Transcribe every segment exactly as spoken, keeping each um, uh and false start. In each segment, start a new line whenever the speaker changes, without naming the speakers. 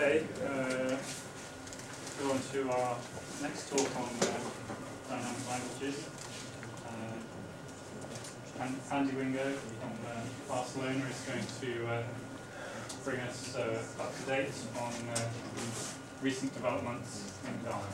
Okay, uh, go on to our next talk on uh, dynamic languages. Uh, and Andy Wingo from uh, Barcelona is going to uh, bring us uh, up to date on uh, recent developments in Ghana.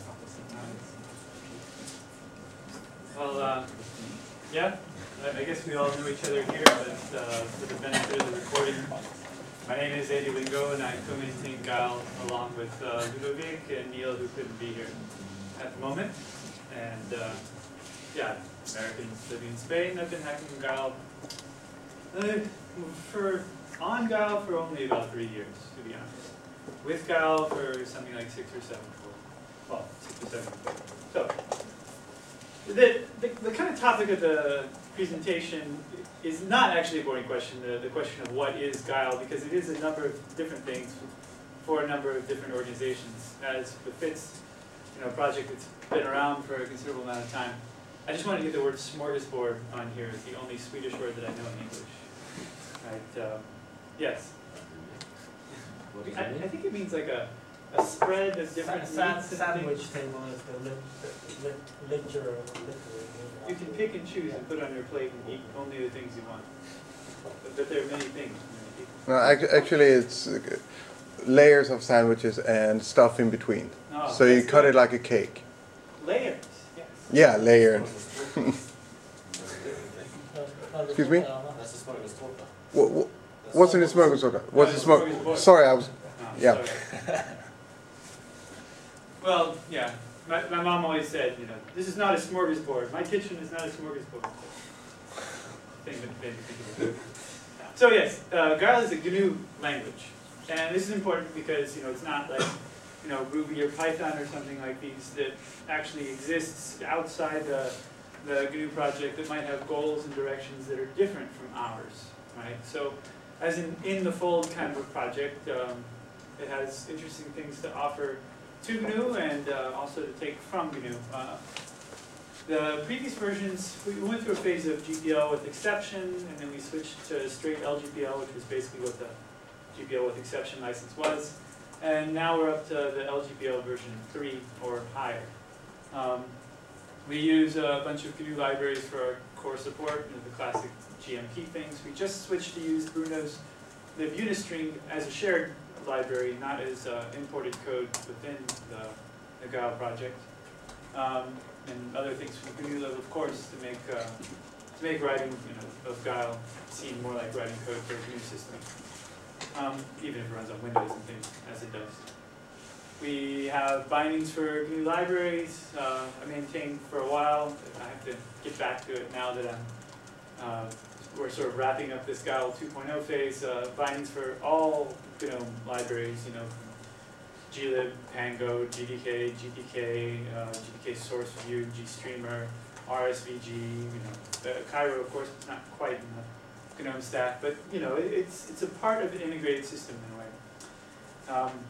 Well, uh, yeah, I guess we all know each other here, but uh, for the benefit of the recording, my name is Andy Wingo, and I co-maintain Guile along with uh, Ludovic and Neil, who couldn't be here at the moment. And uh, yeah, Americans living in Spain. I've been hacking Guile uh, for on Guile for only about three years, to be honest. With Guile for something like six or seven. Well, six or seven. So. The, the, the kind of topic of the presentation is not actually a boring question, the, the question of what is Guile, because it is a number of different things for a number of different organizations, as befits you know, a project that's been around for a considerable amount of time. I just wanted to get the word smorgasbord on here. It's the only Swedish word that I know in English. Right? Um, yes?
What does
I,
it mean?
I think it means like a a spread of different
Sa
meats and
sandwich
things.
table is the lit, lit, literal, literary.
You can pick and choose and put on your plate and eat only the things you want. But, but there are many things. Many people.
No, ac- actually, it's uh, layers of sandwiches and stuff in between.
Oh,
so you
that's
cut
good.
it like a cake.
Layers, yes.
Yeah, layered. Excuse me?
That's the smorgasbord.
What, what, what's in the smorgasbord? What's the smorgasbord? Sorry, I was.
Oh,
Yeah.
sorry. Well, yeah. My, my mom always said, you know, this is not a smorgasbord. My kitchen is not a smorgasbord. Thing that made me think of it. So yes, uh, Guile is a G N U language, and this is important because you know it's not like you know Ruby or Python or something like these that actually exists outside the the G N U project that might have goals and directions that are different from ours, right? So, as in in the fold kind of a project, um, it has interesting things to offer to G N U and uh, also to take from G N U. Uh, the previous versions, we went through a phase of G P L with exception, and then we switched to straight L G P L, which was basically what the G P L with exception license was. And now we're up to the L G P L version three or higher. Um, we use a bunch of G N U libraries for our core support, you know, the classic G M P things. We just switched to use Bruno's lib unistring as a shared library, not as uh, imported code within the, the Guile project, um, and other things from G N U lib, of course, to make uh, to make writing you know, of Guile seem more like writing code for a G N U system, um, even if it runs on Windows and things as it does. We have bindings for G N U libraries. Uh, I maintained for a while. I have to get back to it now that I'm. Uh, we're sort of wrapping up this Guile two point oh phase. Uh, bindings for all GNOME libraries, you know, glib, Pango, G D K, G P K, uh, G D K source view, GStreamer, R S V G, you know, uh, Cairo, of course, it's not quite in the GNOME stack, but you know, it, it's it's a part of an integrated system in a way. Um,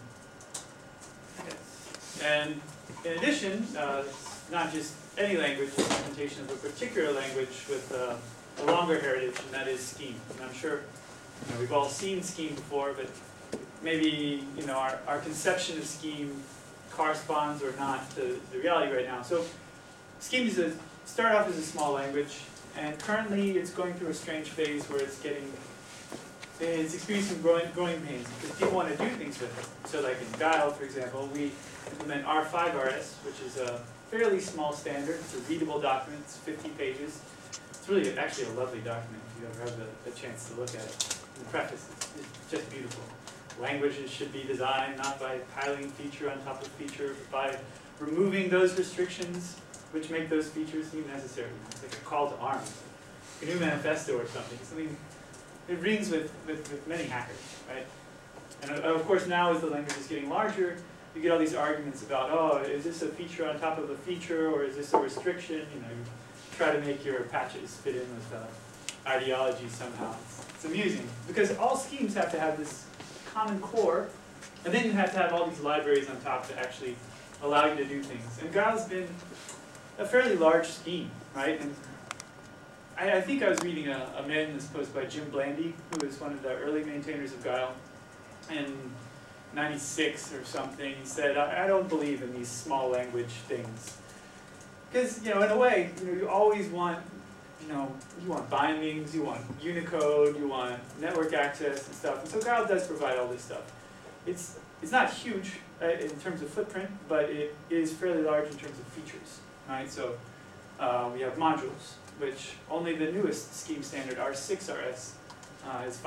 yes. And in addition, uh, it's not just any language, it's implementation of a particular language with uh, a longer heritage, and that is Scheme. And I'm sure you know, we've all seen Scheme before, but maybe you know our, our conception of Scheme corresponds or not to the reality right now. So Scheme is a, started off as a small language, and currently it's going through a strange phase where it's getting, it's experiencing growing, growing pains because people want to do things with it. So like in Guile, for example, we implement R five R S, which is a fairly small standard. It's a readable document, it's fifty pages. It's really actually a lovely document if you ever have the, the chance to look at it. The preface is just beautiful. Languages should be designed not by piling feature on top of feature, but by removing those restrictions which make those features seem necessary. It's like a call to arms, a new manifesto or something. Something it rings with, with, with many hackers, right? And uh, of course now as the language is getting larger, you get all these arguments about, oh, is this a feature on top of a feature, or is this a restriction? You know, you try to make your patches fit in with uh, ideology somehow. It's, it's amusing because all schemes have to have this common core, and then you have to have all these libraries on top to actually allow you to do things. And Guile's been a fairly large scheme, right? And I, I think I was reading a, a Manliness post by Jim Blandy, who is one of the early maintainers of Guile, and ninety-six or something, he said, I, I don't believe in these small language things. Because, you know, in a way, you know, you always want, you know, you want bindings, you want Unicode, you want network access and stuff. And so Graal does provide all this stuff. It's, it's not huge uh, in terms of footprint, but it is fairly large in terms of features, right? So uh, we have modules, which only the newest scheme standard, R six R S, uh, is